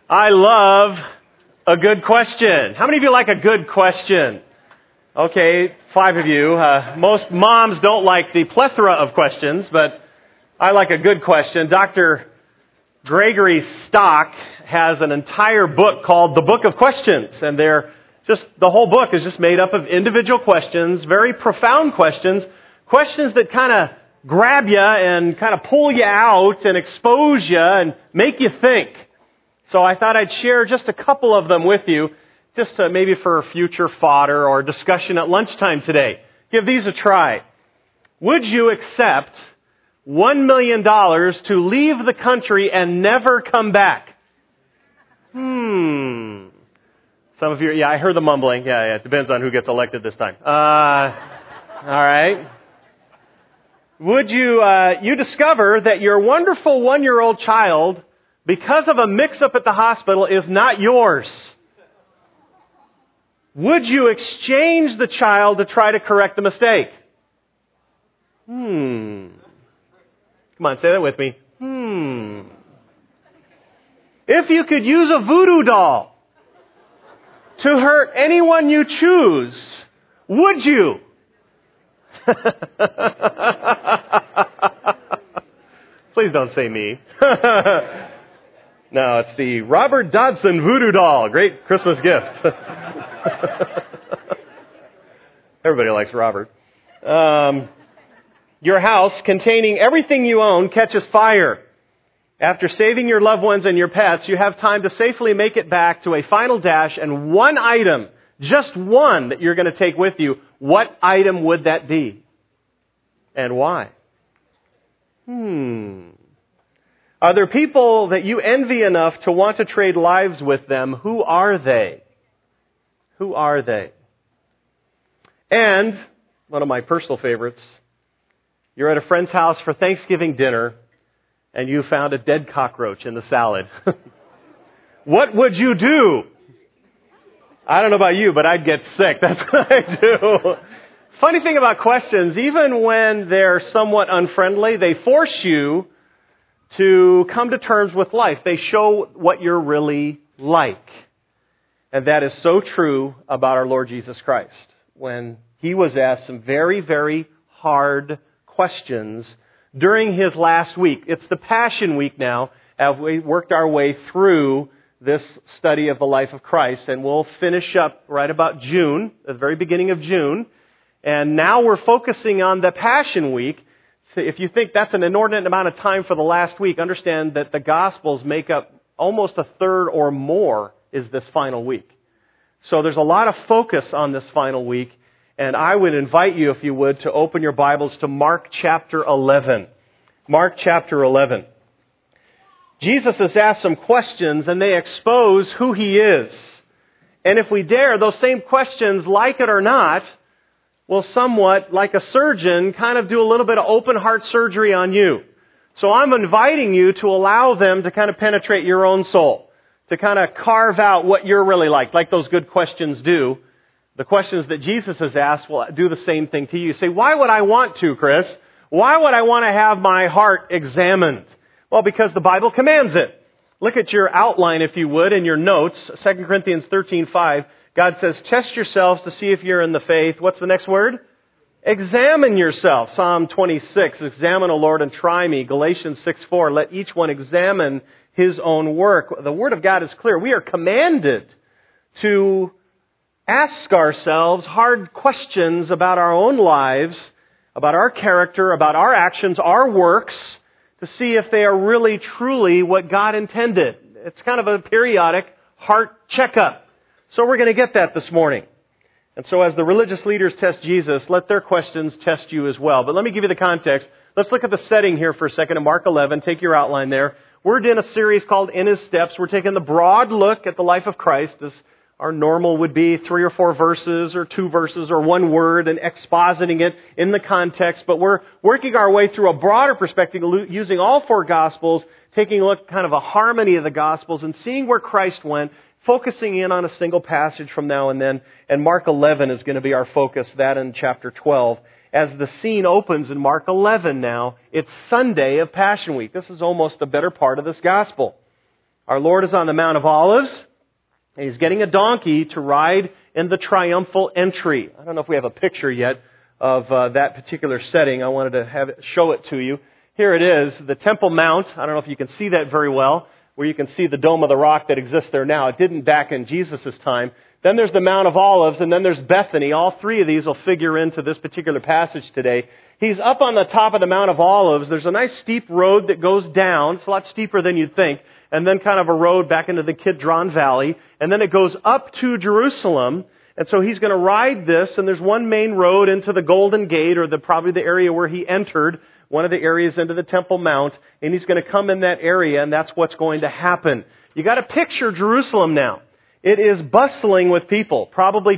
I love a good question. How many of you like a good question? Okay, 5 of you. Most moms don't like the plethora of questions, but I like a good question. Dr. Gregory Stock has an entire book called The Book of Questions, and the whole book is just made up of individual questions, very profound questions, questions that kind of grab you and kind of pull you out and expose you and make you think. So I thought I'd share just a couple of them with you, just maybe for future fodder or discussion at lunchtime today. Give these a try. Would you accept $1 million to leave the country and never come back? Some of you, I heard the mumbling. Yeah, it depends on who gets elected this time. All right. Would you discover that your wonderful 1-year-old child, because of a mix-up at the hospital, is not yours? Would you exchange the child to try to correct the mistake? Come on, say that with me. If you could use a voodoo doll to hurt anyone you choose, would you? Please don't say me. No, it's the Robert Dodson voodoo doll. Great Christmas gift. Everybody likes Robert. Your house, containing everything you own, catches fire. After saving your loved ones and your pets, you have time to safely make it back to a final dash and one item, just one, that you're going to take with you. What item would that be? And why? Are there people that you envy enough to want to trade lives with them? Who are they? Who are they? And, one of my personal favorites, you're at a friend's house for Thanksgiving dinner, and you found a dead cockroach in the salad. What would you do? I don't know about you, but I'd get sick. That's what I do. Funny thing about questions, even when they're somewhat unfriendly, they force you to come to terms with life. They show what you're really like. And that is so true about our Lord Jesus Christ. When He was asked some very, very hard questions during His last week. It's the Passion Week now, as we worked our way through this study of the life of Christ. And we'll finish up right about June, at the very beginning of June. And now we're focusing on the Passion Week. So if you think that's an inordinate amount of time for the last week, understand that the Gospels make up almost a third or more is this final week. So there's a lot of focus on this final week. And I would invite you, if you would, to open your Bibles to Mark chapter 11. Mark chapter 11. Jesus has asked some questions and they expose who He is. And if we dare, those same questions, like it or not, will somewhat, like a surgeon, kind of do a little bit of open heart surgery on you. So I'm inviting you to allow them to kind of penetrate your own soul, to kind of carve out what you're really like those good questions do. The questions that Jesus has asked will do the same thing to you. You say, why would I want to, Chris? Why would I want to have my heart examined? Well, because the Bible commands it. Look at your outline, if you would, in your notes. 2 Corinthians 13:5. God says, test yourselves to see if you're in the faith. What's the next word? Examine yourself. Psalm 26, examine, O Lord, and try me. Galatians 6:4, let each one examine his own work. The Word of God is clear. We are commanded to ask ourselves hard questions about our own lives, about our character, about our actions, our works, to see if they are really, truly what God intended. It's kind of a periodic heart checkup. So we're going to get that this morning. And so as the religious leaders test Jesus, let their questions test you as well. But let me give you the context. Let's look at the setting here for a second in Mark 11. Take your outline there. We're in a series called In His Steps. We're taking the broad look at the life of Christ. As our normal would be 3 or 4 verses or 2 verses or 1 word and expositing it in the context. But we're working our way through a broader perspective using all 4 Gospels, taking a look kind of a harmony of the Gospels and seeing where Christ went, focusing in on a single passage from now and then. And Mark 11 is going to be our focus, that in chapter 12. As the scene opens in Mark 11 now, it's Sunday of Passion Week. This is almost the better part of this gospel. Our Lord is on the Mount of Olives, and He's getting a donkey to ride in the triumphal entry. I don't know if we have a picture yet of that particular setting. I wanted to show it to you. Here it is, the Temple Mount. I don't know if you can see that very well, where you can see the Dome of the Rock that exists there now. It didn't back in Jesus' time. Then there's the Mount of Olives, and then there's Bethany. All three of these will figure into this particular passage today. He's up on the top of the Mount of Olives. There's a nice steep road that goes down. It's a lot steeper than you'd think. And then kind of a road back into the Kidron Valley. And then it goes up to Jerusalem. And so he's going to ride this, and there's one main road into the Golden Gate, or probably the area where he entered, one of the areas into the Temple Mount, and he's going to come in that area, and that's what's going to happen. You got to picture Jerusalem now. It is bustling with people, probably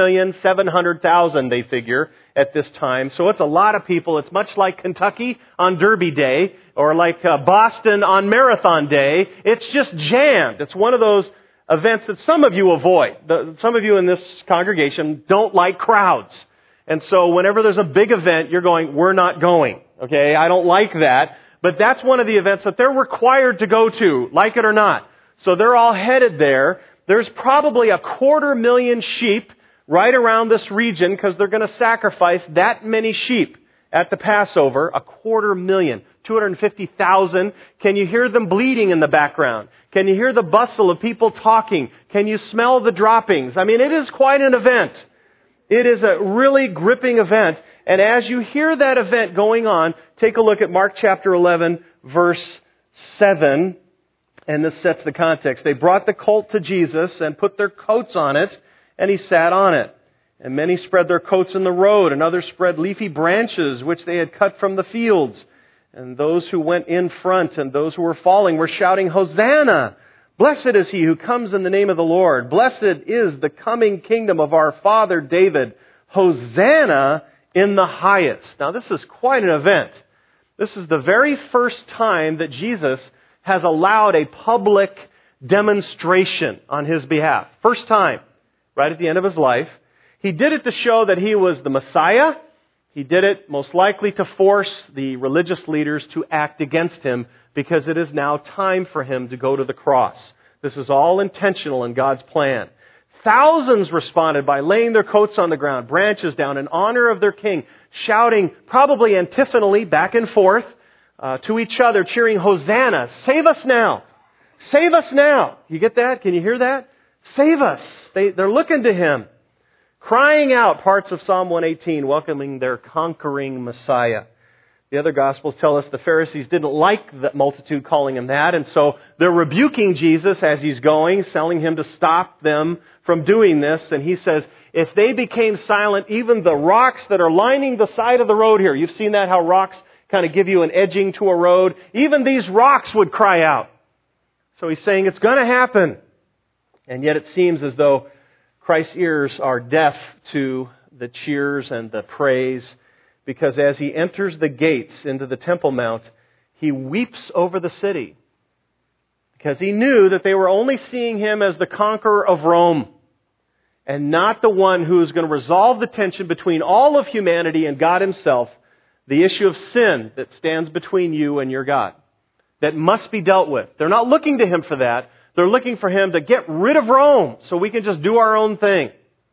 2,700,000 they figure at this time. So it's a lot of people. It's much like Kentucky on Derby Day, or like Boston on Marathon Day. It's just jammed. It's one of those events that some of you avoid. Some of you in this congregation don't like crowds. And so whenever there's a big event, you're going, we're not going. Okay, I don't like that. But that's one of the events that they're required to go to, like it or not. So they're all headed there. There's probably 250,000 sheep right around this region because they're going to sacrifice that many sheep at the Passover. 250,000, 250,000. Can you hear them bleating in the background? Can you hear the bustle of people talking? Can you smell the droppings? I mean, it is quite an event. It is a really gripping event. And as you hear that event going on, take a look at Mark chapter 11, verse 7. And this sets the context. They brought the colt to Jesus and put their coats on it, and He sat on it. And many spread their coats in the road, and others spread leafy branches which they had cut from the fields. And those who went in front and those who were following were shouting, Hosanna! Blessed is He who comes in the name of the Lord. Blessed is the coming kingdom of our father David. Hosanna in the highest. Now this is quite an event. This is the very first time that Jesus has allowed a public demonstration on His behalf. First time, right at the end of His life. He did it to show that He was the Messiah. He did it most likely to force the religious leaders to act against Him because it is now time for Him to go to the cross. This is all intentional in God's plan. Thousands responded by laying their coats on the ground, branches down in honor of their King, shouting probably antiphonally back and forth to each other, cheering, Hosanna, save us now. Save us now. You get that? Can you hear that? Save us. They're looking to Him. Crying out parts of Psalm 118, welcoming their conquering Messiah. The other Gospels tell us the Pharisees didn't like the multitude calling Him that, and so they're rebuking Jesus as He's going, telling Him to stop them from doing this. And He says, if they became silent, even the rocks that are lining the side of the road here, you've seen that, how rocks kind of give you an edging to a road, even these rocks would cry out. So He's saying it's going to happen. And yet it seems as though Christ's ears are deaf to the cheers and the praise, because as He enters the gates into the Temple Mount, He weeps over the city. Because He knew that they were only seeing Him as the conqueror of Rome, and not the one who is going to resolve the tension between all of humanity and God Himself, the issue of sin that stands between you and your God, that must be dealt with. They're not looking to Him for that. They're looking for Him to get rid of Rome so we can just do our own thing.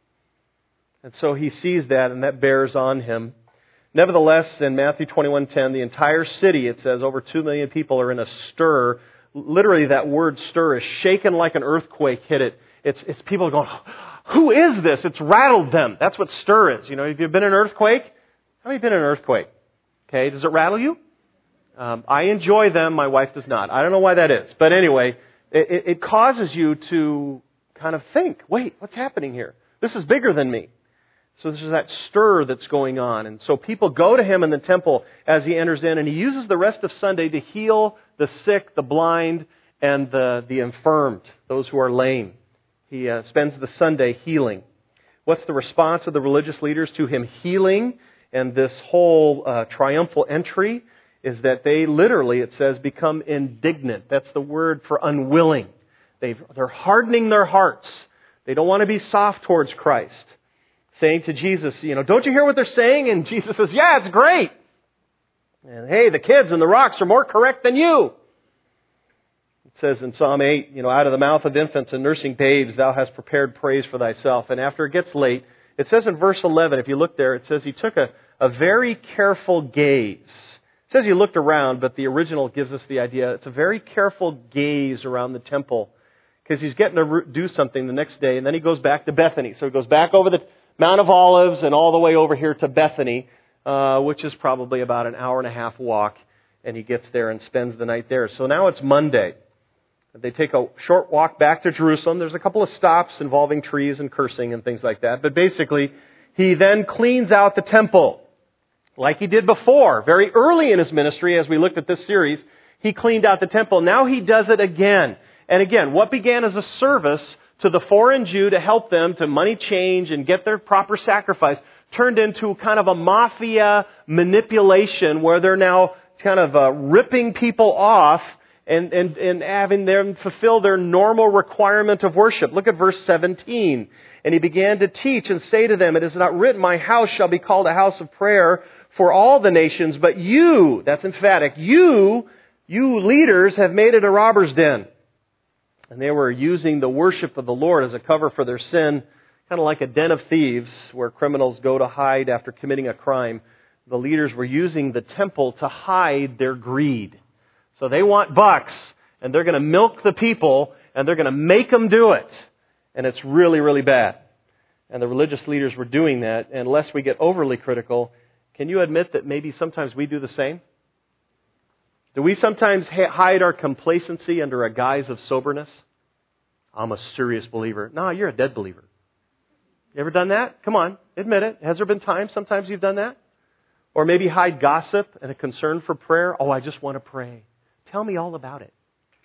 And so He sees that, and that bears on Him. Nevertheless, in Matthew 21:10, the entire city, it says, over 2 million people are in a stir. Literally, that word stir is shaken like an earthquake hit it. It's people going, who is this? It's rattled them. That's what stir is. You know, have you been in an earthquake? How many have been in an earthquake? Okay, does it rattle you? I enjoy them. My wife does not. I don't know why that is. But anyway, it causes you to kind of think, wait, what's happening here? This is bigger than me. So there's that stir that's going on. And so people go to Him in the temple as He enters in, and He uses the rest of Sunday to heal the sick, the blind, and the infirmed, those who are lame. He spends the Sunday healing. What's the response of the religious leaders to Him healing and this whole triumphal entry? Is that they literally, it says, become indignant. That's the word for unwilling. They're hardening their hearts. They don't want to be soft towards Christ. Saying to Jesus, don't you hear what they're saying? And Jesus says, yeah, it's great. And hey, the kids and the rocks are more correct than you. says in Psalm 8, out of the mouth of infants and nursing babes, thou hast prepared praise for thyself. And after it gets late, it says in verse 11, if you look there, it says he took a very careful gaze. It says he looked around, but the original gives us the idea. It's a very careful gaze around the temple because he's getting to do something the next day, and then he goes back to Bethany. So he goes back over the Mount of Olives and all the way over here to Bethany, which is probably about an hour and a half walk, and he gets there and spends the night there. So now it's Monday. They take a short walk back to Jerusalem. There's a couple of stops involving trees and cursing and things like that. But basically, he then cleans out the temple like he did before. Very early in his ministry, as we looked at this series, he cleaned out the temple. Now he does it again. And again, what began as a service to the foreign Jew to help them to money change and get their proper sacrifice turned into kind of a mafia manipulation where they're now kind of ripping people off and having them fulfill their normal requirement of worship. Look at verse 17. And he began to teach and say to them, it is not written, my house shall be called a house of prayer for all the nations, but you, that's emphatic, you leaders have made it a robber's den. And they were using the worship of the Lord as a cover for their sin, kind of like a den of thieves where criminals go to hide after committing a crime. The leaders were using the temple to hide their greed. So they want bucks, and they're going to milk the people, and they're going to make them do it. And it's really, really bad. And the religious leaders were doing that. And lest we get overly critical, can you admit that maybe sometimes we do the same? Do we sometimes hide our complacency under a guise of soberness? I'm a serious believer. No, you're a dead believer. You ever done that? Come on, admit it. Has there been times sometimes you've done that? Or maybe hide gossip and a concern for prayer. Oh, I just want to pray. Tell me all about it.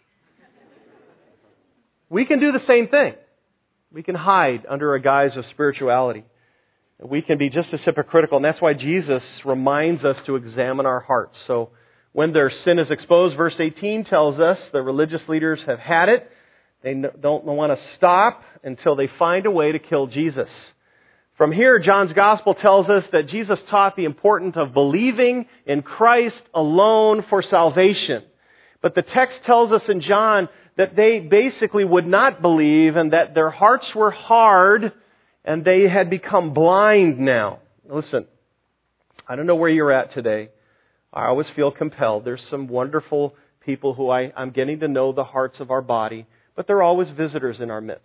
We can do the same thing. We can hide under a guise of spirituality. We can be just as hypocritical, and that's why Jesus reminds us to examine our hearts. So when their sin is exposed, verse 18 tells us the religious leaders have had it. They don't want to stop until they find a way to kill Jesus. From here, John's Gospel tells us that Jesus taught the importance of believing in Christ alone for salvation. But the text tells us in John that they basically would not believe and that their hearts were hard and they had become blind now. Listen, I don't know where you're at today. I always feel compelled. There's some wonderful people who I'm getting to know the hearts of our body, but they're always visitors in our midst.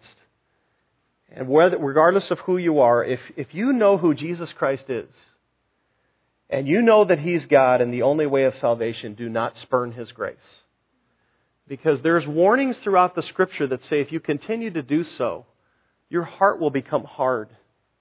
And regardless of who you are, if you know who Jesus Christ is, and you know that He's God and the only way of salvation, do not spurn His grace. Because there's warnings throughout the Scripture that say if you continue to do so, your heart will become hard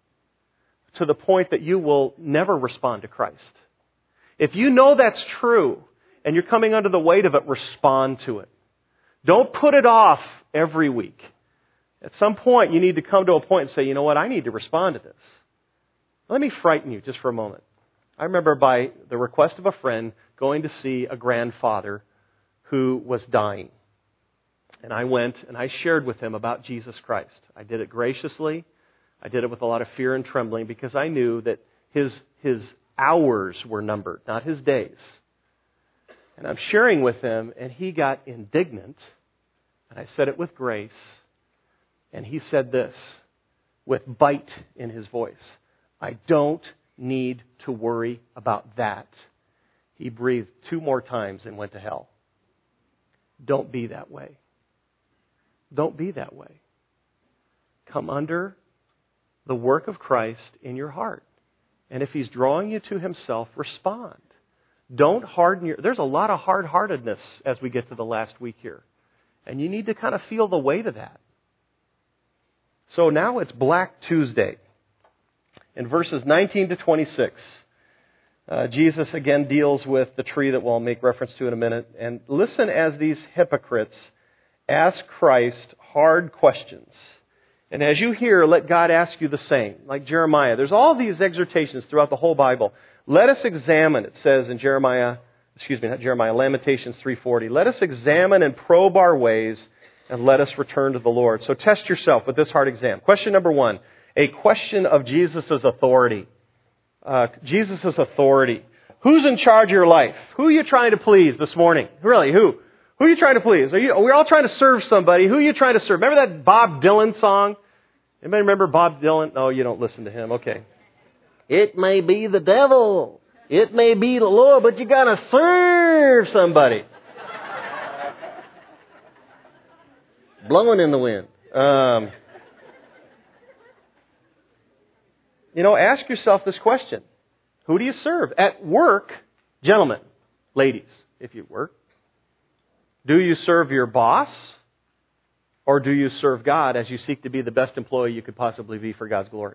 to the point that you will never respond to Christ. If you know that's true and you're coming under the weight of it, respond to it. Don't put it off every week. At some point, you need to come to a point and say, you know what, I need to respond to this. Let me frighten you just for a moment. I remember by the request of a friend going to see a grandfather who was dying. And I went and I shared with him about Jesus Christ. I did it graciously. I did it with a lot of fear and trembling because I knew that his hours were numbered, not his days. And I'm sharing with him, and he got indignant. And I said it with grace. And he said this, with bite in his voice, I don't need to worry about that. He breathed 2 more times and went to hell. Don't be that way. Don't be that way. Come under the work of Christ in your heart. And if He's drawing you to Himself, respond. Don't harden There's a lot of hard-heartedness as we get to the last week here. And you need to kind of feel the weight of that. So now it's Black Tuesday. In verses 19 to 26, Jesus again deals with the tree that we'll make reference to in a minute. And listen as these hypocrites ask Christ hard questions. And as you hear, let God ask you the same. Like Jeremiah. There's all these exhortations throughout the whole Bible. Let us examine, it says in Lamentations 3:40. Let us examine and probe our ways and let us return to the Lord. So test yourself with this heart exam. Question number 1. A question of Jesus' authority. Jesus' authority. Who's in charge of your life? Who are you trying to please this morning? Really, who? Who are you trying to please? We're all trying to serve somebody. Who are you trying to serve? Remember that Bob Dylan song? Anybody remember Bob Dylan? No, you don't listen to him. Okay. It may be the devil. It may be the Lord, but you got to serve somebody. Blowing in the wind. Ask yourself this question. Who do you serve? At work, gentlemen, ladies, if you work, do you serve your boss? Or do you serve God as you seek to be the best employee you could possibly be for God's glory?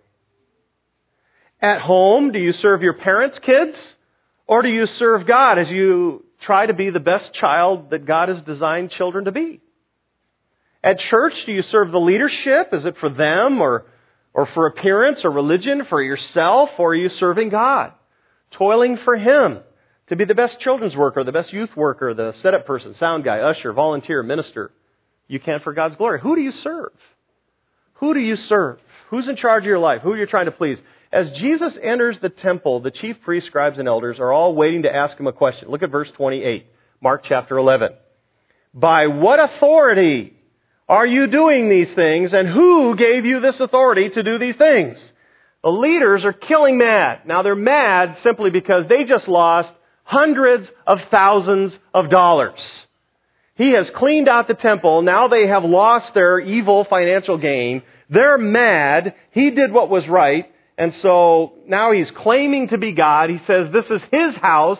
At home, do you serve your parents' kids? Or do you serve God as you try to be the best child that God has designed children to be? At church, do you serve the leadership? Is it for them or for appearance or religion, for yourself? Or are you serving God? Toiling for Him to be the best children's worker, the best youth worker, the setup person, sound guy, usher, volunteer, minister. You can for God's glory. Who do you serve? Who do you serve? Who's in charge of your life? Who are you trying to please? As Jesus enters the temple, the chief priests, scribes, and elders are all waiting to ask Him a question. Look at verse 28, Mark chapter 11. By what authority are you doing these things, and who gave you this authority to do these things? The leaders are killing mad. Now they're mad simply because they just lost hundreds of thousands of dollars. He has cleaned out the temple. Now they have lost their evil financial gain. They're mad. He did what was right. And so now he's claiming to be God. He says this is His house.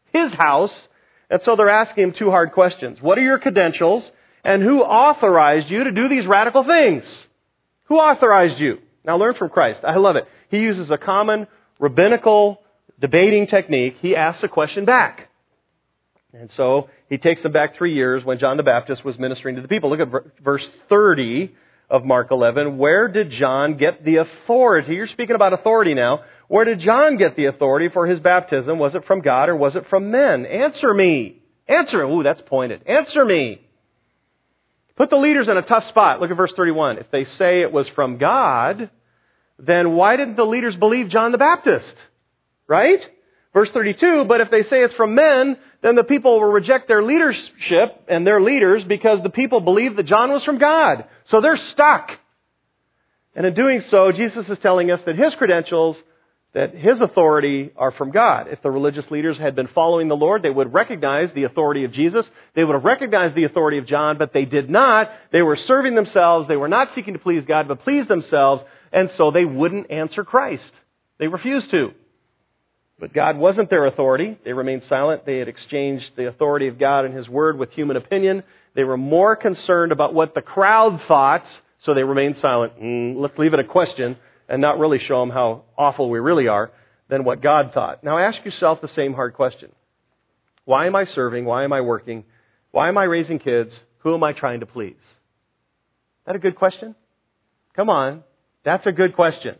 And so they're asking Him two hard questions. What are your credentials? And who authorized you to do these radical things? Who authorized you? Now learn from Christ. I love it. He uses a common rabbinical debating technique. He asks a question back. And so he takes them back 3 years when John the Baptist was ministering to the people. Look at verse 30 of Mark 11. Where did John get the authority? You're speaking about authority now. Where did John get the authority for his baptism? Was it from God or was it from men? Answer me. Answer. Ooh, that's pointed. Answer me. Put the leaders in a tough spot. Look at verse 31. If they say it was from God, then why didn't the leaders believe John the Baptist? Right? Verse 32, but if they say it's from men, then the people will reject their leadership and their leaders because the people believe that John was from God. So they're stuck. And in doing so, Jesus is telling us that His credentials, that His authority are from God. If the religious leaders had been following the Lord, they would recognize the authority of Jesus. They would have recognized the authority of John, but they did not. They were serving themselves. They were not seeking to please God, but please themselves. And so they wouldn't answer Christ. They refused to. But God wasn't their authority. They remained silent. They had exchanged the authority of God and His Word with human opinion. They were more concerned about what the crowd thought, so they remained silent. Let's leave it a question and not really show them how awful we really are than what God thought. Now ask yourself the same hard question. Why am I serving? Why am I working? Why am I raising kids? Who am I trying to please? Is that a good question? Come on. That's a good question.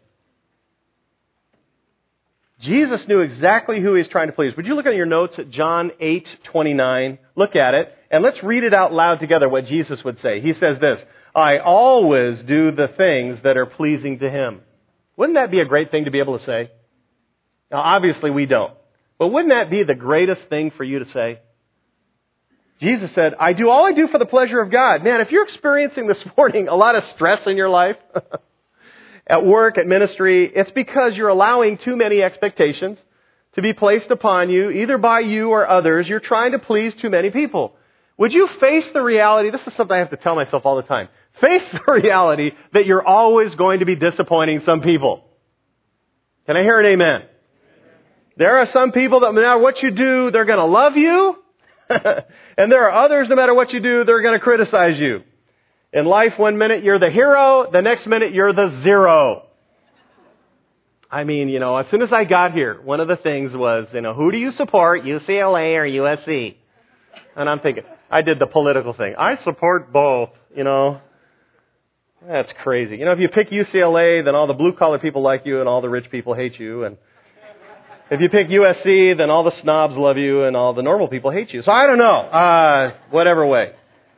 Jesus knew exactly who He was trying to please. Would you look at your notes at John 8:29? Look at it, and let's read it out loud together what Jesus would say. He says this, I always do the things that are pleasing to Him. Wouldn't that be a great thing to be able to say? Now, obviously we don't. But wouldn't that be the greatest thing for you to say? Jesus said, I do all I do for the pleasure of God. Man, if you're experiencing this morning a lot of stress in your life, at work, at ministry, it's because you're allowing too many expectations to be placed upon you, either by you or others. You're trying to please too many people. Would you face the reality, this is something I have to tell myself all the time, face the reality that you're always going to be disappointing some people. Can I hear an amen? There are some people that no matter what you do, they're going to love you. And there are others, no matter what you do, they're going to criticize you. In life, 1 minute you're the hero, the next minute you're the zero. I mean, as soon as I got here, one of the things was, who do you support, UCLA or USC? And I'm thinking, I did the political thing. I support both, That's crazy. If you pick UCLA, then all the blue-collar people like you and all the rich people hate you. And if you pick USC, then all the snobs love you and all the normal people hate you. So I don't know. Whatever way.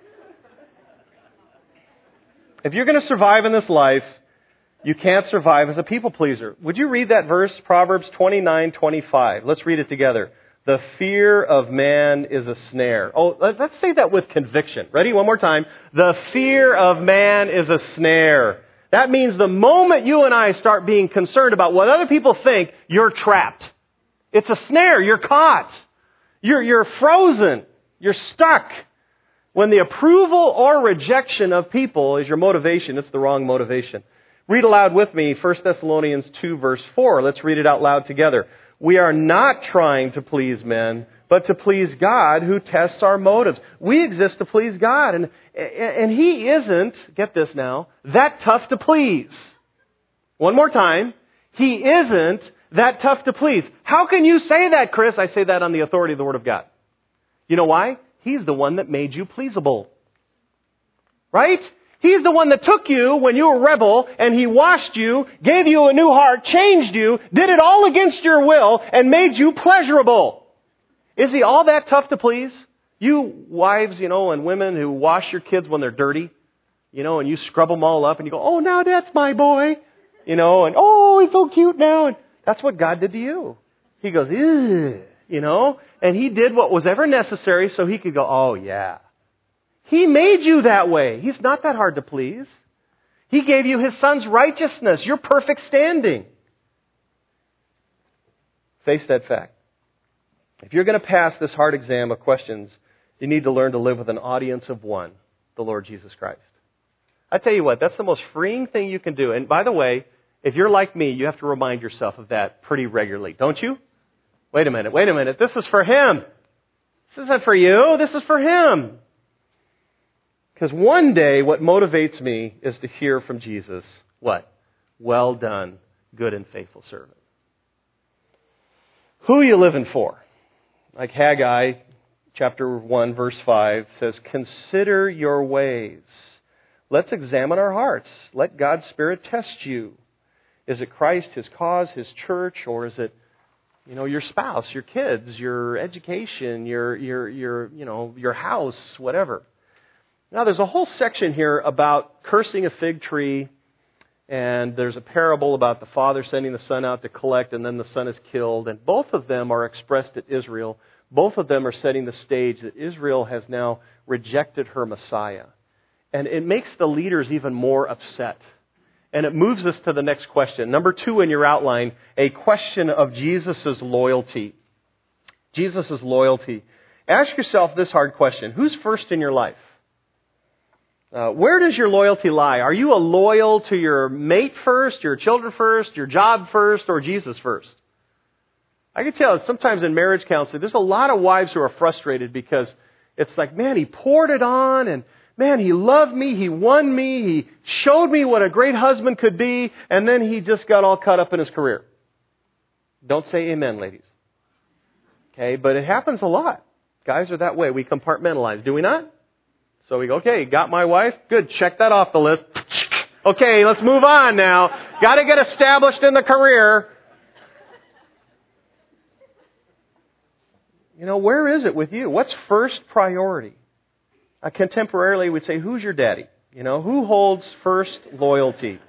If you're going to survive in this life, you can't survive as a people pleaser. Would you read that verse, Proverbs 29:25? Let's read it together. The fear of man is a snare. Oh, let's say that with conviction. Ready? One more time. The fear of man is a snare. That means the moment you and I start being concerned about what other people think, you're trapped. It's a snare. You're caught. You're frozen. You're stuck. When the approval or rejection of people is your motivation, it's the wrong motivation. Read aloud with me 1 Thessalonians 2 verse 4. Let's read it out loud together. We are not trying to please men, but to please God who tests our motives. We exist to please God, and He isn't, get this now, that tough to please. One more time. He isn't that tough to please. How can you say that, Chris? I say that on the authority of the Word of God. You know why? He's the one that made you pleasable. Right? He's the one that took you when you were a rebel, and He washed you, gave you a new heart, changed you, did it all against your will, and made you pleasurable. Is He all that tough to please? You wives, and women who wash your kids when they're dirty, and you scrub them all up, and you go, oh, now that's my boy, and oh, he's so cute now. And that's what God did to you. He goes, ew, and He did what was ever necessary so He could go, oh, yeah. He made you that way. He's not that hard to please. He gave you His Son's righteousness, your perfect standing. Face that fact. If you're going to pass this hard exam of questions, you need to learn to live with an audience of one, the Lord Jesus Christ. I tell you what, that's the most freeing thing you can do. And by the way, if you're like me, you have to remind yourself of that pretty regularly, don't you? Wait a minute. This is for Him. This isn't for you. This is for Him. Because one day, what motivates me is to hear from Jesus, what? Well done, good and faithful servant. Who are you living for? Like Haggai, chapter 1, verse 5 says, consider your ways. Let's examine our hearts. Let God's Spirit test you. Is it Christ, His cause, His church, or is it, your spouse, your kids, your education, your house, whatever? Now, there's a whole section here about cursing a fig tree, and there's a parable about the father sending the son out to collect, and then the son is killed. And both of them are expressed at Israel. Both of them are setting the stage that Israel has now rejected her Messiah. And it makes the leaders even more upset. And it moves us to the next question. Number 2 in your outline, a question of Jesus' loyalty. Jesus' loyalty. Ask yourself this hard question. Who's first in your life? Where does your loyalty lie? Are you loyal to your mate first, your children first, your job first, or Jesus first? I can tell sometimes in marriage counseling, there's a lot of wives who are frustrated because it's like, man, he poured it on, and man, he loved me, he won me, he showed me what a great husband could be, and then he just got all caught up in his career. Don't say amen, ladies. Okay, but it happens a lot. Guys are that way. We compartmentalize, do we not? So we go, okay, got my wife? Good, check that off the list. Okay, let's move on now. Got to get established in the career. Where is it with you? What's first priority? Contemporarily, we'd say, who's your daddy? Who holds first loyalty?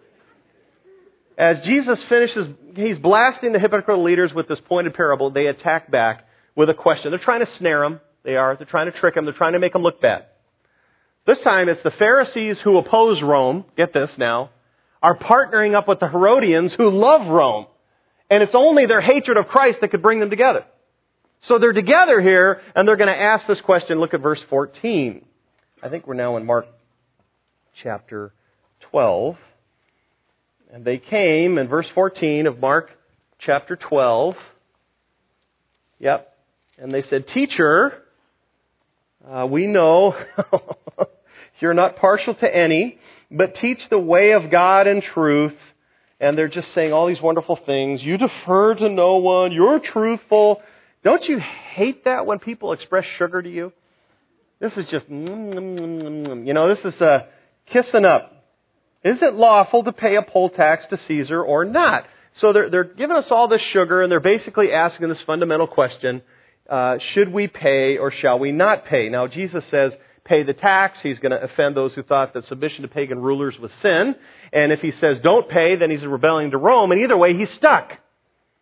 As Jesus finishes, He's blasting the hypocritical leaders with this pointed parable. They attack back with a question. They're trying to snare them. They're trying to trick them. They're trying to make them look bad. This time, it's the Pharisees who oppose Rome, get this now, are partnering up with the Herodians who love Rome. And it's only their hatred of Christ that could bring them together. So they're together here, and they're going to ask this question. Look at verse 14. I think we're now in Mark chapter 12. And they came in verse 14 of Mark chapter 12. Yep. And they said, Teacher, we know you're not partial to any, but teach the way of God in truth. And they're just saying all these wonderful things. You defer to no one. You're truthful. Don't you hate that when people express sugar to you? This is just, this is kissing up. Is it lawful to pay a poll tax to Caesar or not? So they're giving us all this sugar, and they're basically asking this fundamental question, should we pay or shall we not pay? Now, Jesus says, pay the tax. He's going to offend those who thought that submission to pagan rulers was sin. And if he says don't pay, then he's rebelling to Rome. And either way, he's stuck.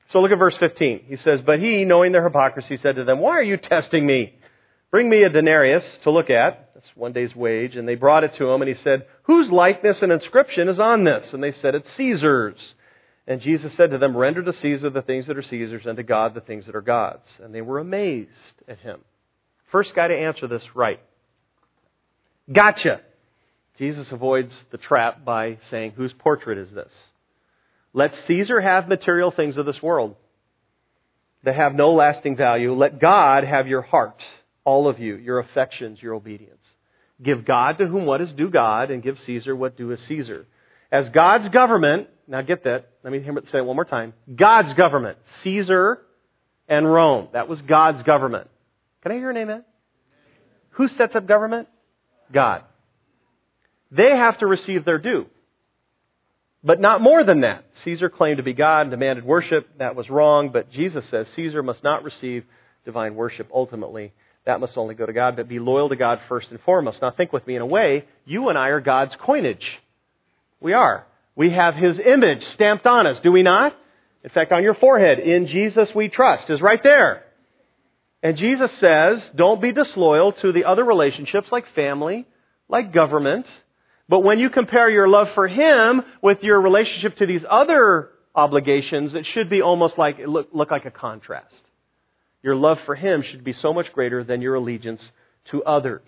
So look at verse 15. He says, "But he, knowing their hypocrisy, said to them, 'Why are you testing me? Bring me a denarius to look at.'" That's one day's wage. "And they brought it to him, and he said, 'Whose likeness and inscription is on this?' And they said, 'It's Caesar's.' And Jesus said to them, 'Render to Caesar the things that are Caesar's, and to God the things that are God's.' And they were amazed at him." First guy to answer this right. Gotcha. Jesus avoids the trap by saying, "Whose portrait is this?" Let Caesar have material things of this world that have no lasting value. Let God have your heart, all of you, your affections, your obedience. Give God to whom what is due God, and give Caesar what due is Caesar. As God's government, now get that, let me say it one more time. God's government, Caesar and Rome. That was God's government. Can I hear an amen? Who sets up government? God. They have to receive their due. But not more than that. Caesar claimed to be God and demanded worship. That was wrong, but Jesus says Caesar must not receive divine worship ultimately. That must only go to God, but be loyal to God first and foremost. Now think with me, in a way, you and I are God's coinage. We are. We have His image stamped on us, do we not? In fact, on your forehead, "In Jesus we trust," is right there. And Jesus says, don't be disloyal to the other relationships like family, like government. But when you compare your love for Him with your relationship to these other obligations, it should be almost like, look like a contrast. Your love for Him should be so much greater than your allegiance to others.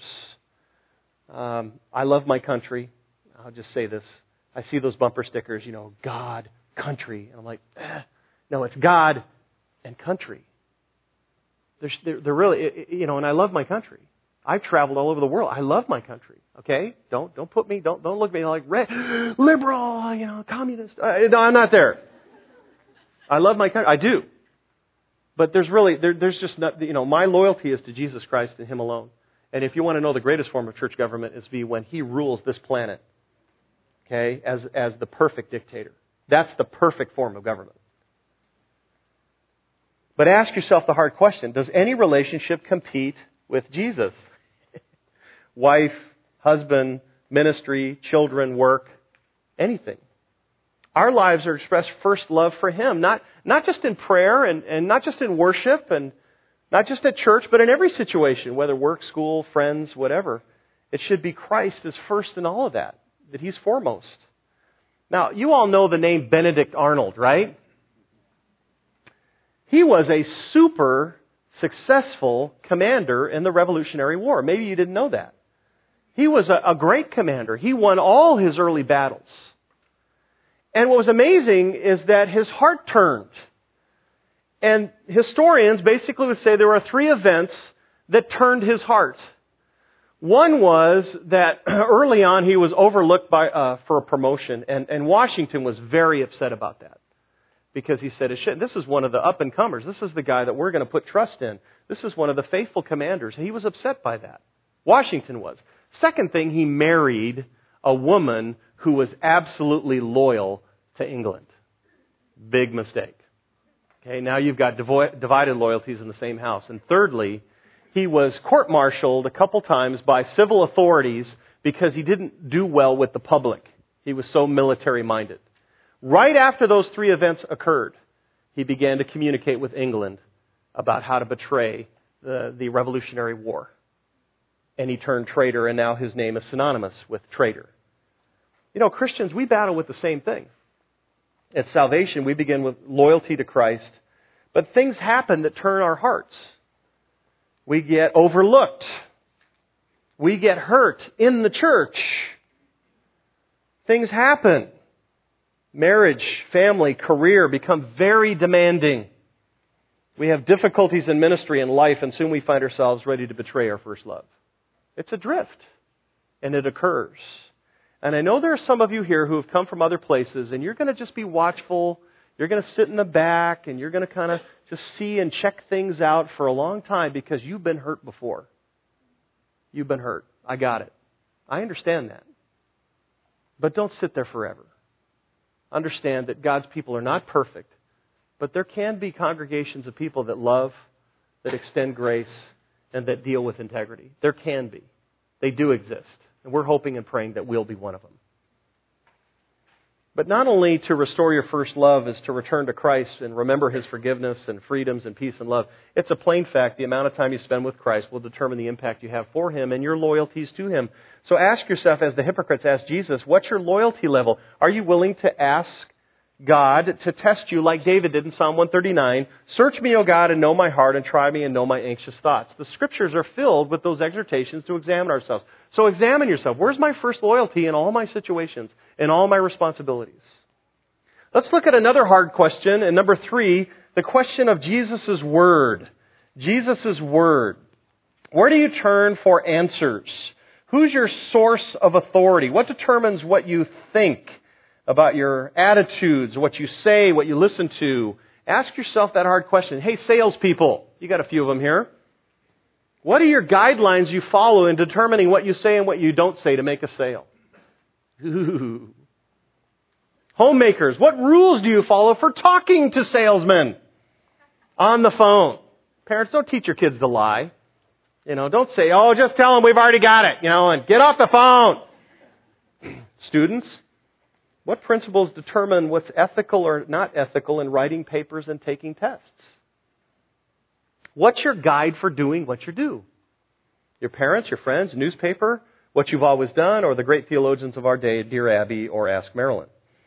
I love my country. I'll just say this. I see those bumper stickers, God, country. And I'm like, no, it's God and country. They're really, and I love my country. I've traveled all over the world. I love my country. Okay? Don't look at me like liberal, communist. No, I'm not there. I love my country. I do. But there's just not, my loyalty is to Jesus Christ and Him alone. And if you want to know the greatest form of church government is when He rules this planet. Okay? As the perfect dictator. That's the perfect form of government. But ask yourself the hard question. Does any relationship compete with Jesus? Wife, husband, ministry, children, work, anything. Our lives are expressed first love for Him, not just in prayer and not just in worship and not just at church, but in every situation, whether work, school, friends, whatever. It should be Christ as first in all of that He's foremost. Now, you all know the name Benedict Arnold, right? He was a super successful commander in the Revolutionary War. Maybe you didn't know that. He was a great commander. He won all his early battles. And what was amazing is that his heart turned. And historians basically would say there were 3 events that turned his heart. One was that early on he was overlooked for a promotion, and Washington was very upset about that. Because he said, this is one of the up-and-comers. This is the guy that we're going to put trust in. This is one of the faithful commanders. He was upset by that. Washington was. Second thing, he married a woman who was absolutely loyal to England. Big mistake. Okay, now you've got divided loyalties in the same house. And thirdly, he was court-martialed a couple times by civil authorities because he didn't do well with the public. He was so military-minded. Right after those 3 events occurred, he began to communicate with England about how to betray the Revolutionary War. And he turned traitor, and now his name is synonymous with traitor. Christians, we battle with the same thing. At salvation, we begin with loyalty to Christ, but things happen that turn our hearts. We get overlooked. We get hurt in the church. Things happen. Marriage, family, career become very demanding. We have difficulties in ministry and life, and soon we find ourselves ready to betray our first love. It's a drift, and it occurs. And I know there are some of you here who have come from other places, and you're going to just be watchful. You're going to sit in the back, and you're going to kind of just see and check things out for a long time because you've been hurt before. You've been hurt. I got it. I understand that. But don't sit there forever. Understand that God's people are not perfect, but there can be congregations of people that love, that extend grace, and that deal with integrity. There can be. They do exist. And we're hoping and praying that we'll be one of them. But not only to restore your first love is to return to Christ and remember His forgiveness and freedoms and peace and love. It's a plain fact the amount of time you spend with Christ will determine the impact you have for Him and your loyalties to Him. So ask yourself, as the hypocrites asked Jesus, what's your loyalty level? Are you willing to ask God to test you like David did in Psalm 139? Search me, O God, and know my heart, and try me and know my anxious thoughts. The Scriptures are filled with those exhortations to examine ourselves. So examine yourself. Where's my first loyalty in all my situations, in all my responsibilities? Let's look at another hard question. And number 3, the question of Jesus' Word. Jesus' Word. Where do you turn for answers? Who's your source of authority? What determines what you think about your attitudes, what you say, what you listen to? Ask yourself that hard question. Hey, salespeople, you got a few of them here. What are your guidelines you follow in determining what you say and what you don't say to make a sale? Ooh. Homemakers, what rules do you follow for talking to salesmen on the phone? Parents, don't teach your kids to lie. Don't say, oh, just tell them we've already got it, and get off the phone. Students, what principles determine what's ethical or not ethical in writing papers and taking tests? What's your guide for doing what you do? Your parents, your friends, newspaper, what you've always done, or the great theologians of our day, Dear Abby or Ask Marilyn?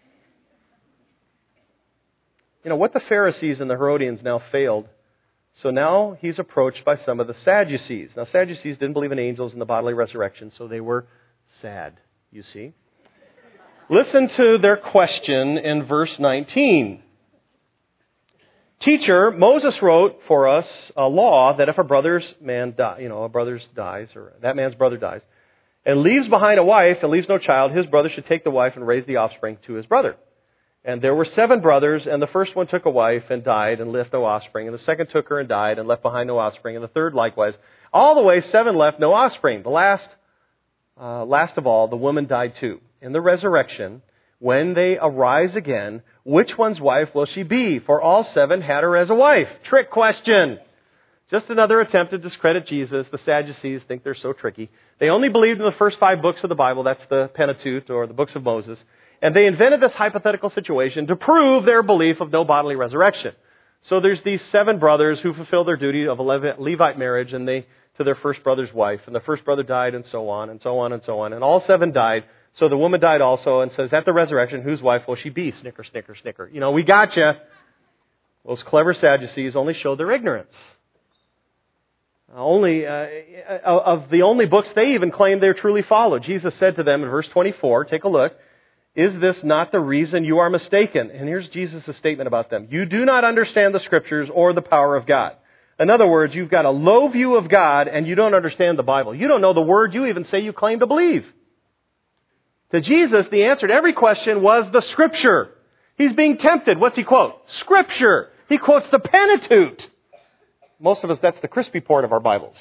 What the Pharisees and the Herodians now failed. So now he's approached by some of the Sadducees. Now, Sadducees didn't believe in angels and the bodily resurrection, so they were sad, you see. Listen to their question in verse 19. Teacher, Moses wrote for us a law that if a brother's dies, or that man's brother dies, and leaves behind a wife and leaves no child, his brother should take the wife and raise the offspring to his brother. And there were 7 brothers, and the first one took a wife and died and left no offspring. And the second took her and died and left behind no offspring. And the third likewise. All the way, 7 left no offspring. The last of all, the woman died too. In the resurrection, when they arise again, which one's wife will she be? For all 7 had her as a wife. Trick question. Just another attempt to discredit Jesus. The Sadducees think they're so tricky. They only believed in the first 5 books of the Bible. That's the Pentateuch, or the books of Moses. And they invented this hypothetical situation to prove their belief of no bodily resurrection. So there's these 7 brothers who fulfill their duty of a Levite marriage and to their first brother's wife. And the first brother died, and so on, and so on, and so on. And all 7 died. So the woman died also, and says, at the resurrection, whose wife will she be? Snicker, snicker, snicker. We gotcha. Those clever Sadducees only show their ignorance. Of the only books they even claim they truly follow. Jesus said to them in verse 24, take a look, is this not the reason you are mistaken? And here's Jesus' statement about them. You do not understand the Scriptures or the power of God. In other words, you've got a low view of God and you don't understand the Bible. You don't know the Word you even say you claim to believe. To Jesus, the answer to every question was the Scripture. He's being tempted. What's he quote? Scripture. He quotes the Pentateuch. Most of us, that's the crispy part of our Bibles,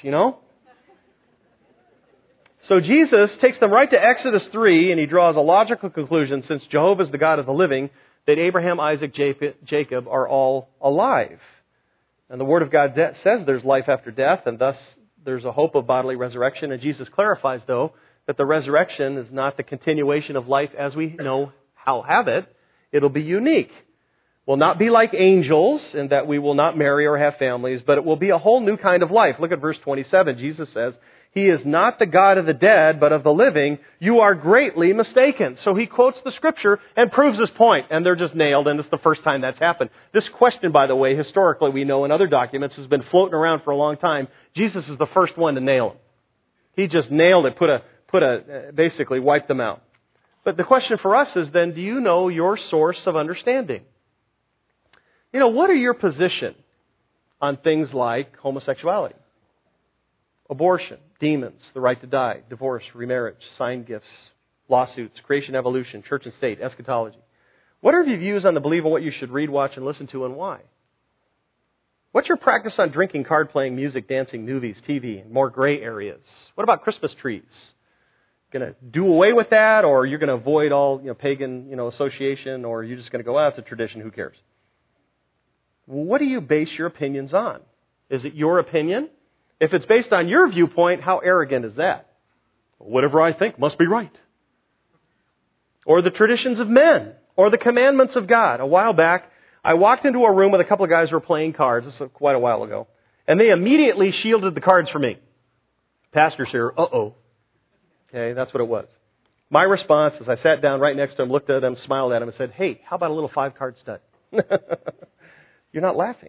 So Jesus takes them right to Exodus 3, and he draws a logical conclusion, since Jehovah is the God of the living, that Abraham, Isaac, Jacob are all alive. And the Word of God says there's life after death, and thus there's a hope of bodily resurrection. And Jesus clarifies, though, that the resurrection is not the continuation of life as we know how have it. It'll be unique. Will not be like angels in that we will not marry or have families, but it will be a whole new kind of life. Look at verse 27. Jesus says, He is not the God of the dead, but of the living. You are greatly mistaken. So he quotes the Scripture and proves his point, and they're just nailed, and it's the first time that's happened. This question, by the way, historically we know in other documents has been floating around for a long time. Jesus is the first one to nail it. He just nailed it, basically wiped them out. But the question for us is then, do you know your source of understanding? What are your position on things like homosexuality, abortion, demons, the right to die, divorce, remarriage, sign gifts, lawsuits, creation, evolution, church and state, eschatology? What are your views on the belief of what you should read, watch, and listen to, and why? What's your practice on drinking, card playing, music, dancing, movies, TV, and more gray areas? What about Christmas trees? Going to do away with that, or you're going to avoid all pagan association, or you're just going to go, it's a tradition, who cares? What do you base your opinions on? Is it your opinion? If it's based on your viewpoint, how arrogant is that? Whatever I think must be right. Or the traditions of men. Or the commandments of God. A while back, I walked into a room with a couple of guys who were playing cards. This was quite a while ago. And they immediately shielded the cards from me. Pastor's here. Uh-oh. Okay, that's what it was. My response is I sat down right next to him, looked at him, smiled at him, and said, hey, how about a little 5-card stud? You're not laughing.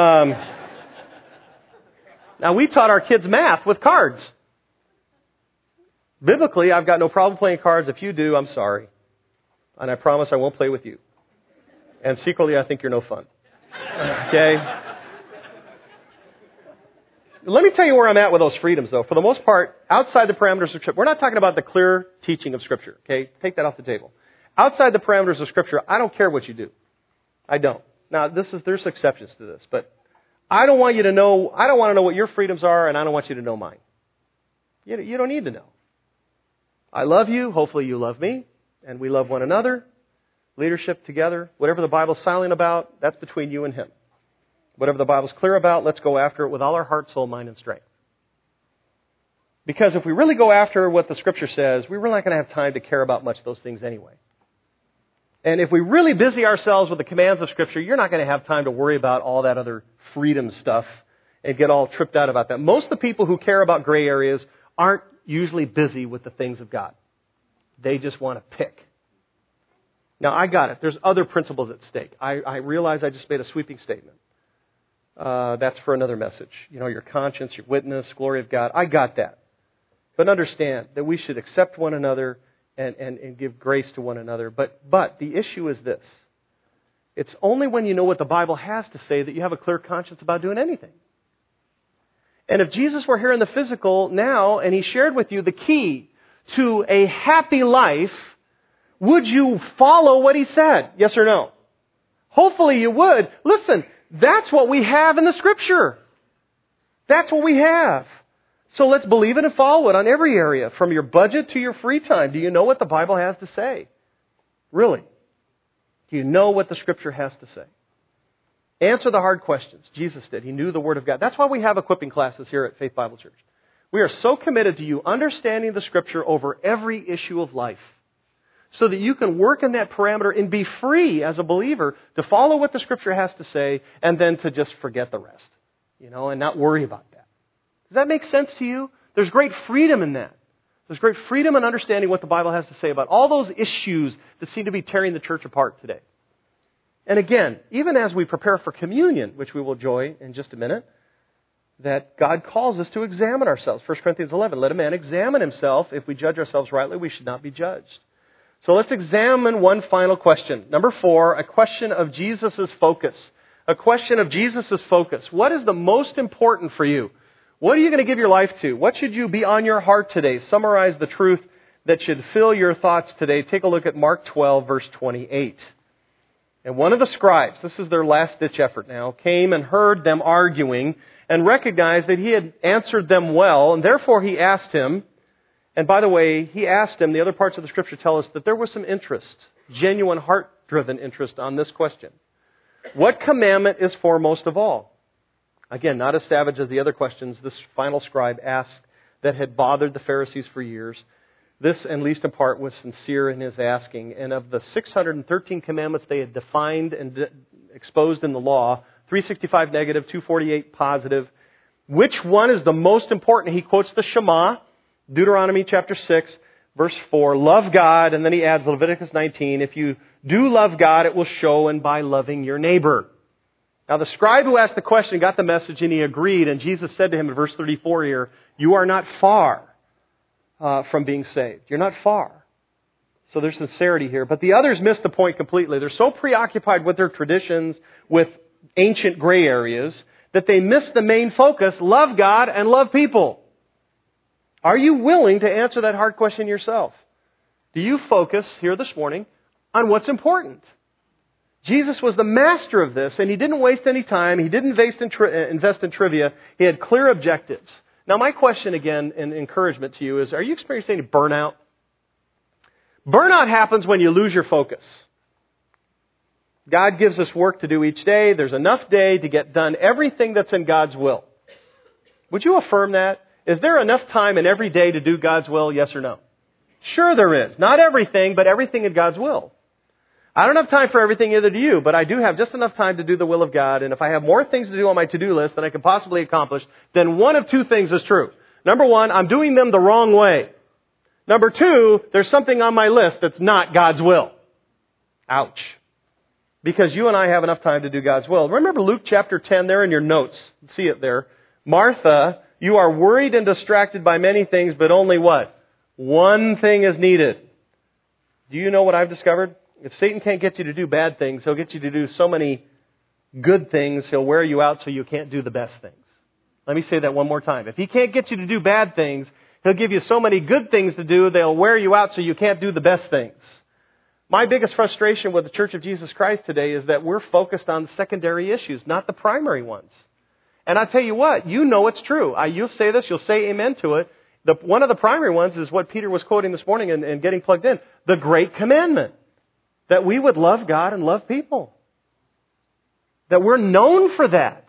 Now, we taught our kids math with cards. Biblically, I've got no problem playing cards. If you do, I'm sorry. And I promise I won't play with you. And secretly, I think you're no fun. Okay? Let me tell you where I'm at with those freedoms, though. For the most part, outside the parameters of Scripture, we're not talking about the clear teaching of Scripture. Okay? Take that off the table. Outside the parameters of Scripture, I don't care what you do. I don't. Now, there's exceptions to this, but I don't want to know what your freedoms are, and I don't want you to know mine. You don't need to know. I love you. Hopefully you love me. And we love one another. Leadership together. Whatever the Bible's silent about, that's between you and Him. Whatever the Bible's clear about, let's go after it with all our heart, soul, mind, and strength. Because if we really go after what the Scripture says, we're really not going to have time to care about much of those things anyway. And if we really busy ourselves with the commands of Scripture, you're not going to have time to worry about all that other freedom stuff and get all tripped out about that. Most of the people who care about gray areas aren't usually busy with the things of God. They just want to pick. Now, I got it. There's other principles at stake. I realize I just made a sweeping statement. That's for another message. Your conscience, your witness, glory of God. I got that. But understand that we should accept one another and give grace to one another. But the issue is this. It's only when you know what the Bible has to say that you have a clear conscience about doing anything. And if Jesus were here in the physical now and He shared with you the key to a happy life, would you follow what He said? Yes or no? Hopefully you would. Listen, that's what we have in the Scripture. That's what we have. So let's believe it and follow it on every area, from your budget to your free time. Do you know what the Bible has to say? Really? Do you know what the Scripture has to say? Answer the hard questions. Jesus did. He knew the Word of God. That's why we have equipping classes here at Faith Bible Church. We are so committed to you understanding the Scripture over every issue of life, so that you can work in that parameter and be free as a believer to follow what the Scripture has to say and then to just forget the rest, and not worry about that. Does that make sense to you? There's great freedom in that. There's great freedom in understanding what the Bible has to say about all those issues that seem to be tearing the church apart today. And again, even as we prepare for communion, which we will enjoy in just a minute, that God calls us to examine ourselves. 1 Corinthians 11, let a man examine himself. If we judge ourselves rightly, we should not be judged. So let's examine one final question. Number 4, a question of Jesus' focus. A question of Jesus' focus. What is the most important for you? What are you going to give your life to? What should you be on your heart today? Summarize the truth that should fill your thoughts today. Take a look at Mark 12, verse 28. And one of the scribes, this is their last-ditch effort now, came and heard them arguing and recognized that he had answered them well, and therefore he asked him, and by the way, he asked him, the other parts of the Scripture tell us that there was some interest, genuine heart-driven interest on this question. What commandment is foremost of all? Again, not as savage as the other questions this final scribe asked that had bothered the Pharisees for years. This, in least in part, was sincere in his asking. And of the 613 commandments they had defined and exposed in the law, 365 negative, 248 positive, which one is the most important? He quotes the Shema, Deuteronomy chapter 6, verse 4, love God, and then he adds Leviticus 19, if you do love God, it will show and by loving your neighbor. Now the scribe who asked the question got the message and he agreed, and Jesus said to him in verse 34 here, you are not far from being saved. You're not far. So there's sincerity here. But the others missed the point completely. They're so preoccupied with their traditions, with ancient gray areas, that they missed the main focus, love God and love people. Are you willing to answer that hard question yourself? Do you focus here this morning on what's important? Jesus was the master of this, and He didn't waste any time. He didn't invest in trivia. He had clear objectives. Now, my question again and encouragement to you is, are you experiencing any burnout? Burnout happens when you lose your focus. God gives us work to do each day. There's enough day to get done everything that's in God's will. Would you affirm that? Is there enough time in every day to do God's will, yes or no? Sure there is. Not everything, but everything in God's will. I don't have time for everything, either do you, but I do have just enough time to do the will of God. And if I have more things to do on my to-do list than I can possibly accomplish, then one of two things is true. Number one, I'm doing them the wrong way. Number two, there's something on my list that's not God's will. Ouch. Because you and I have enough time to do God's will. Remember Luke chapter 10 there in your notes. See it there. Martha, you are worried and distracted by many things, but only what? One thing is needed. Do you know what I've discovered? If Satan can't get you to do bad things, he'll get you to do so many good things, he'll wear you out so you can't do the best things. Let me say that one more time. If he can't get you to do bad things, he'll give you so many good things to do, they'll wear you out so you can't do the best things. My biggest frustration with the Church of Jesus Christ today is that we're focused on secondary issues, not the primary ones. And I tell you what, you know it's true. You'll say this, you'll say amen to it. One of the primary ones is what Peter was quoting this morning and getting plugged in. The Great Commandment. That we would love God and love people. That we're known for that.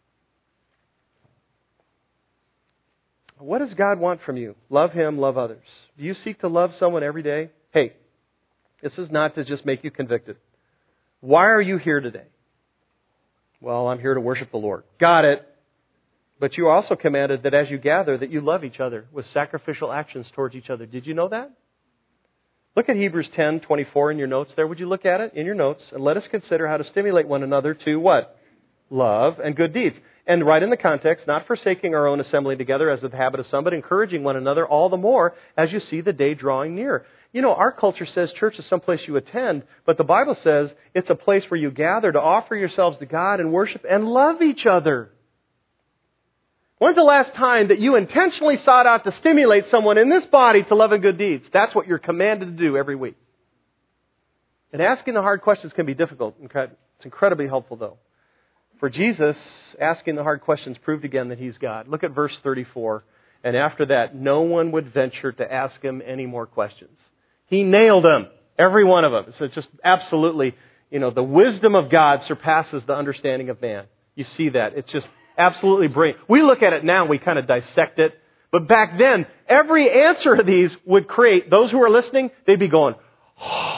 What does God want from you? Love Him, love others. Do you seek to love someone every day? Hey, this is not to just make you convicted. Why are you here today? Well, I'm here to worship the Lord. Got it. But you are also commanded that as you gather, that you love each other with sacrificial actions towards each other. Did you know that? Look at Hebrews 10:24 in your notes there. Would you look at it in your notes? And let us consider how to stimulate one another to what? Love and good deeds. And right in the context, not forsaking our own assembly together as is the habit of some, but encouraging one another all the more as you see the day drawing near. You know, our culture says church is someplace you attend, but the Bible says it's a place where you gather to offer yourselves to God and worship and love each other. When's the last time that you intentionally sought out to stimulate someone in this body to love and good deeds? That's what you're commanded to do every week. And asking the hard questions can be difficult. It's incredibly helpful, though. For Jesus, asking the hard questions proved again that He's God. Look at verse 34. And after that, no one would venture to ask Him any more questions. He nailed them, every one of them. So it's just absolutely, the wisdom of God surpasses the understanding of man. You see that. It's just absolutely brilliant. We look at it now and we kind of dissect it. But back then, every answer of these would create, those who are listening, they'd be going, oh,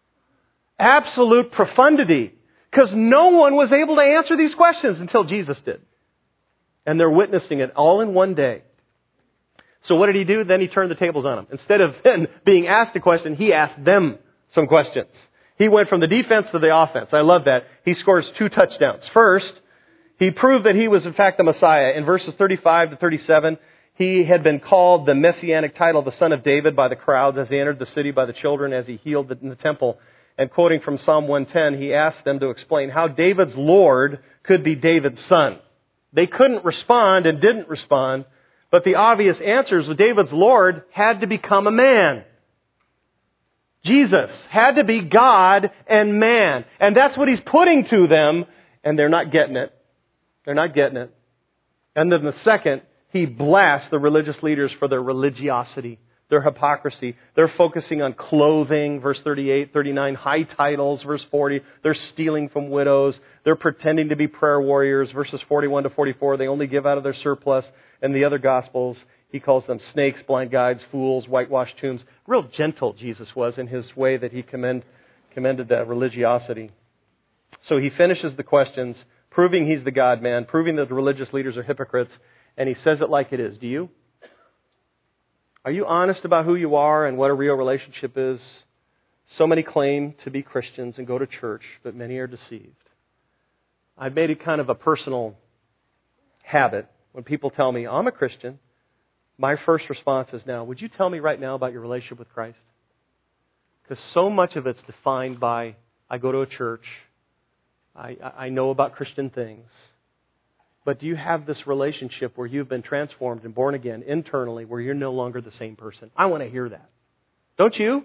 absolute profundity. Because no one was able to answer these questions until Jesus did. And they're witnessing it all in one day. So what did He do? Then He turned the tables on them. Instead of then being asked a question, He asked them some questions. He went from the defense to the offense. I love that. He scores 2 touchdowns. First, He proved that He was in fact the Messiah. In verses 35 to 37, He had been called the messianic title, the Son of David, by the crowds as He entered the city, by the children as He healed in the temple. And quoting from Psalm 110, He asked them to explain how David's Lord could be David's son. They couldn't respond and didn't respond, but the obvious answers was David's Lord had to become a man. Jesus had to be God and man. And that's what He's putting to them, and they're not getting it. They're not getting it. And then the second, He blasts the religious leaders for their religiosity, their hypocrisy. They're focusing on clothing, verse 38, 39, high titles, verse 40. They're stealing from widows. They're pretending to be prayer warriors, verses 41 to 44. They only give out of their surplus. And the other Gospels, He calls them snakes, blind guides, fools, whitewashed tombs. Real gentle Jesus was in His way that He commended that religiosity. So He finishes the questions, proving He's the God-man, proving that the religious leaders are hypocrites, and He says it like it is. Do you? Are you honest about who you are and what a real relationship is? So many claim to be Christians and go to church, but many are deceived. I've made it kind of a personal habit. When people tell me, I'm a Christian, my first response is now, would you tell me right now about your relationship with Christ? Because so much of it's defined by, I go to a church, I know about Christian things. But do you have this relationship where you've been transformed and born again internally, where you're no longer the same person? I want to hear that. Don't you?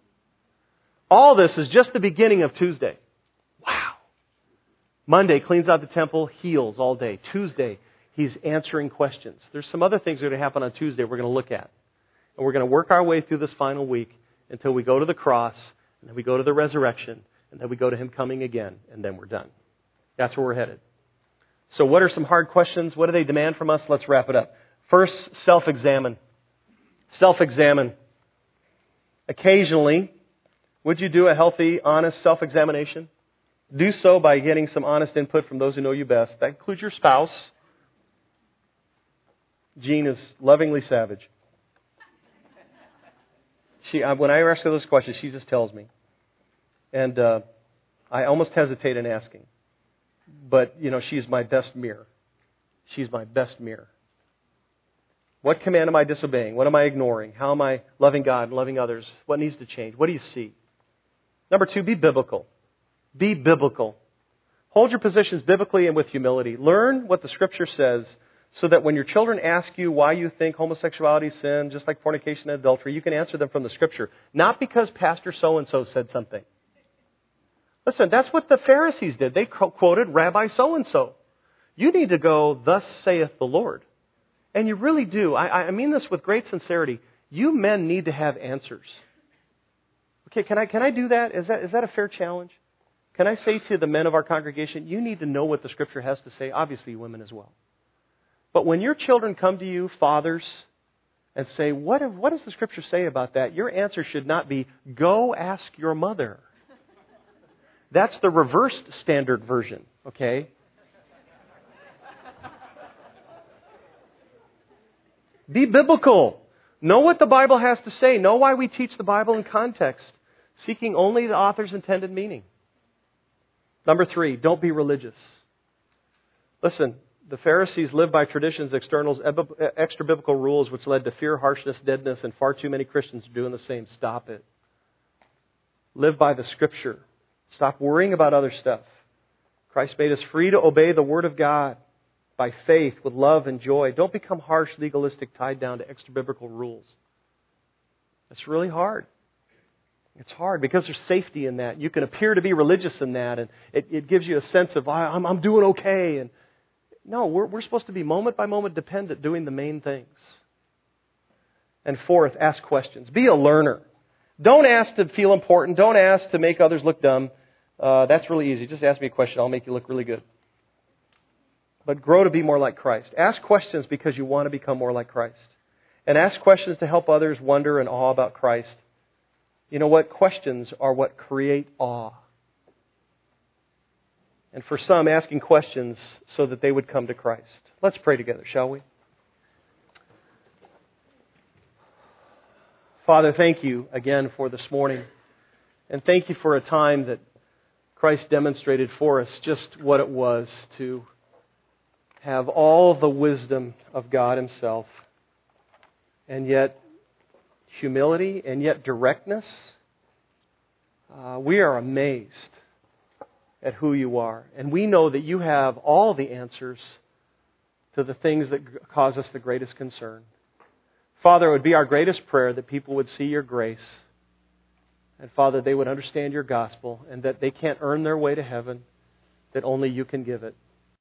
All this is just the beginning of Tuesday. Wow. Monday, cleans out the temple, heals all day. Tuesday, He's answering questions. There's some other things that are going to happen on Tuesday we're going to look at. And we're going to work our way through this final week until we go to the cross, and then we go to the resurrection, and then we go to Him coming again, and then we're done. That's where we're headed. So what are some hard questions? What do they demand from us? Let's wrap it up. First, self-examine. Self-examine. Occasionally, Would you do a healthy, honest self-examination? Do so by getting some honest input from those who know you best. That includes your spouse. Jean is lovingly savage. When I ask her those questions, she just tells me. And I almost hesitate in asking. But, she's my best mirror. She's my best mirror. What command am I disobeying? What am I ignoring? How am I loving God and loving others? What needs to change? What do you see? Number 2, be biblical. Be biblical. Hold your positions biblically and with humility. Learn what the Scripture says so that when your children ask you why you think homosexuality is sin, just like fornication and adultery, you can answer them from the Scripture. Not because Pastor so-and-so said something. Listen, that's what the Pharisees did. They quoted Rabbi so-and-so. You need to go, thus saith the Lord. And you really do. I mean this with great sincerity. You men need to have answers. Okay, can I do that? Is that a fair challenge? Can I say to the men of our congregation, you need to know what the Scripture has to say, obviously women as well. But when your children come to you, fathers, and say, what does the Scripture say about that? Your answer should not be, go ask your mother. That's the reversed standard version, okay? Be biblical. Know what the Bible has to say. Know why we teach the Bible in context, seeking only the author's intended meaning. Number 3, don't be religious. Listen, the Pharisees lived by traditions, externals, extra-biblical rules, which led to fear, harshness, deadness, and far too many Christians are doing the same. Stop it. Live by the Scripture. Stop worrying about other stuff. Christ made us free to obey the Word of God by faith, with love and joy. Don't become harsh, legalistic, tied down to extra-biblical rules. It's really hard. It's hard because there's safety in that. You can appear to be religious in that, and it gives you a sense of, I'm doing okay. And no, we're supposed to be moment by moment dependent, doing the main things. And 4th, ask questions. Be a learner. Don't ask to feel important. Don't ask to make others look dumb. That's really easy. Just ask me a question. I'll make you look really good. But grow to be more like Christ. Ask questions because you want to become more like Christ. And ask questions to help others wonder and awe about Christ. You know what? Questions are what create awe. And for some, asking questions so that they would come to Christ. Let's pray together, shall we? Father, thank you again for this morning. And thank you for a time that Christ demonstrated for us just what it was to have all the wisdom of God Himself, and yet humility, and yet directness. We are amazed at who you are. And we know that you have all the answers to the things that cause us the greatest concern. Father, it would be our greatest prayer that people would see your grace. And Father, they would understand your gospel and that they can't earn their way to heaven, that only you can give it.